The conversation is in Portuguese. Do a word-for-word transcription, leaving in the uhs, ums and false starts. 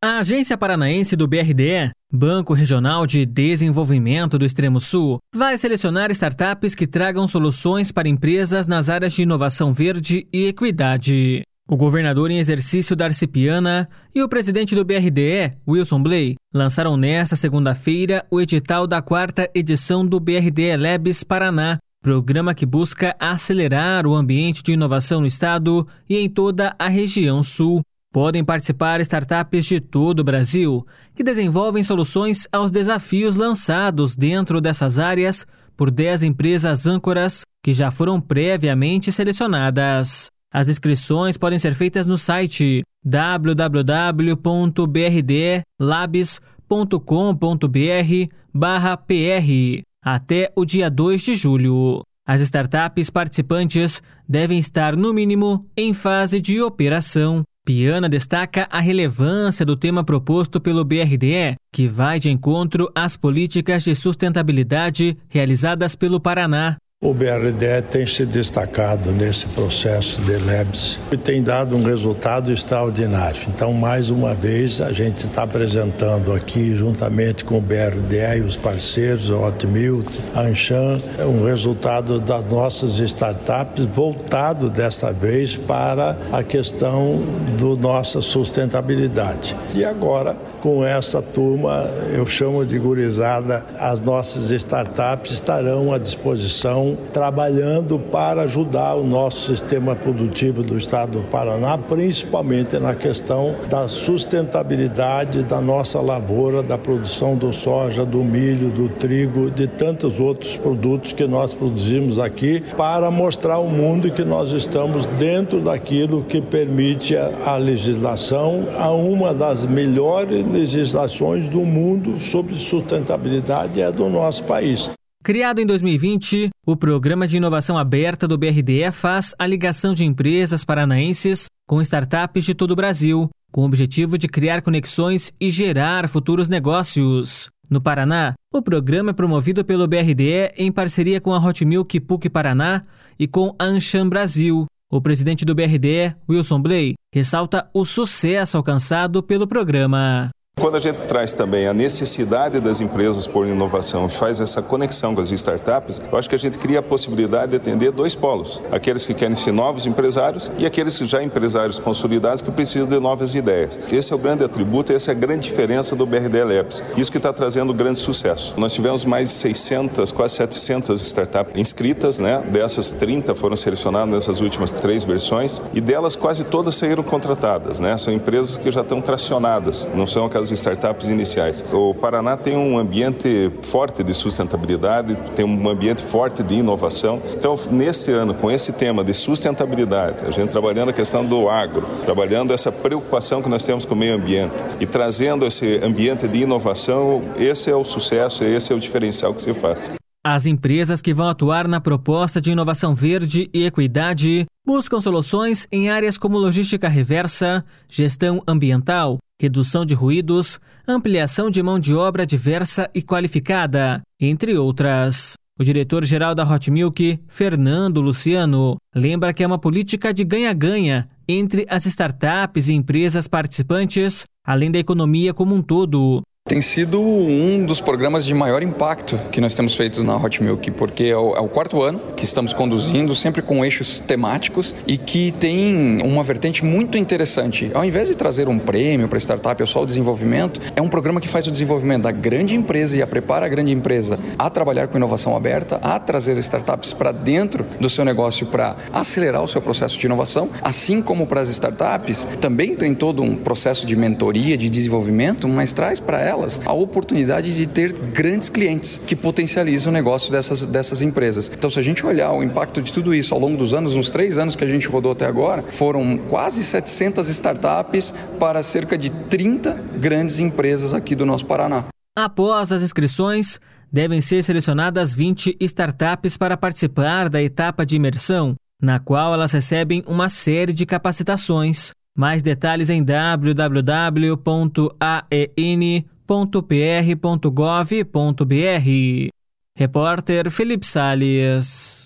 A Agência Paranaense do B R D E, Banco Regional de Desenvolvimento do Extremo Sul, vai selecionar startups que tragam soluções para empresas nas áreas de inovação verde e equidade. O governador em exercício Darcy Piana e o presidente do B R D E, Wilson Bley, lançaram nesta segunda-feira o edital da quarta edição do B R D E Labs Paraná, programa que busca acelerar o ambiente de inovação no estado e em toda a região sul. Podem participar startups de todo o Brasil, que desenvolvem soluções aos desafios lançados dentro dessas áreas por dez empresas âncoras que já foram previamente selecionadas. As inscrições podem ser feitas no site w w w ponto b r d e labs ponto com ponto b r barra p r até o dia dois de julho. As startups participantes devem estar, no mínimo, em fase de operação. Piana destaca a relevância do tema proposto pelo B R D E, que vai de encontro às políticas de sustentabilidade realizadas pelo Paraná. O B R D E tem se destacado nesse processo de Labs e tem dado um resultado extraordinário. Então, mais uma vez, a gente está apresentando aqui, juntamente com o B R D E e os parceiros, a Hotmilk, a Anshan, um resultado das nossas startups voltado desta vez para a questão da nossa sustentabilidade. E agora, com essa turma, eu chamo de gurizada, as nossas startups estarão à disposição trabalhando para ajudar o nosso sistema produtivo do estado do Paraná, principalmente na questão da sustentabilidade da nossa lavoura, da produção do soja, do milho, do trigo, de tantos outros produtos que nós produzimos aqui, para mostrar ao mundo que nós estamos dentro daquilo que permite a, a legislação, a uma das melhores legislações do mundo sobre sustentabilidade é do nosso país. Criado em dois mil e vinte, o Programa de Inovação Aberta do B R D E faz a ligação de empresas paranaenses com startups de todo o Brasil, com o objetivo de criar conexões e gerar futuros negócios. No Paraná, o programa é promovido pelo B R D E em parceria com a Hotmilk P U C Paraná e com a Anshan Brasil. O presidente do B R D E, Wilson Bley, ressalta o sucesso alcançado pelo programa. Quando a gente traz também a necessidade das empresas por inovação, faz essa conexão com as startups, eu acho que a gente cria a possibilidade de atender dois polos. Aqueles que querem ser novos empresários e aqueles que já empresários consolidados que precisam de novas ideias. Esse é o grande atributo, essa é a grande diferença do B R D E Labs. Isso que está trazendo grande sucesso. Nós tivemos mais de seiscentas, quase setecentas startups inscritas, né? Dessas trinta foram selecionadas nessas últimas três versões e delas quase todas saíram contratadas, né? São empresas que já estão tracionadas, não são aquelas startups iniciais. O Paraná tem um ambiente forte de sustentabilidade, tem um ambiente forte de inovação. Então, nesse ano, com esse tema de sustentabilidade, a gente trabalhando a questão do agro, trabalhando essa preocupação que nós temos com o meio ambiente e trazendo esse ambiente de inovação, esse é o sucesso, esse é o diferencial que se faz. As empresas que vão atuar na proposta de inovação verde e equidade buscam soluções em áreas como logística reversa, gestão ambiental, redução de ruídos, ampliação de mão de obra diversa e qualificada, entre outras. O diretor-geral da Hotmilk, Fernando Luciano, lembra que é uma política de ganha-ganha entre as startups e empresas participantes, além da economia como um todo. Tem sido um dos programas de maior impacto que nós temos feito na Hotmilk, porque é o, é o quarto ano que estamos conduzindo, sempre com eixos temáticos e que tem uma vertente muito interessante. Ao invés de trazer um prêmio para a startup ou só o desenvolvimento, é um programa que faz o desenvolvimento da grande empresa e a prepara a grande empresa a trabalhar com inovação aberta, a trazer startups para dentro do seu negócio para acelerar o seu processo de inovação, assim como para as startups, também tem todo um processo de mentoria, de desenvolvimento, mas traz para elas a oportunidade de ter grandes clientes que potencializam o negócio dessas, dessas empresas. Então, se a gente olhar o impacto de tudo isso ao longo dos anos, nos três anos que a gente rodou até agora, foram quase setecentas startups para cerca de trinta grandes empresas aqui do nosso Paraná. Após as inscrições, devem ser selecionadas vinte startups para participar da etapa de imersão, na qual elas recebem uma série de capacitações. Mais detalhes em w w w ponto a e n ponto p r ponto gov ponto b r. Repórter Felipe Salles.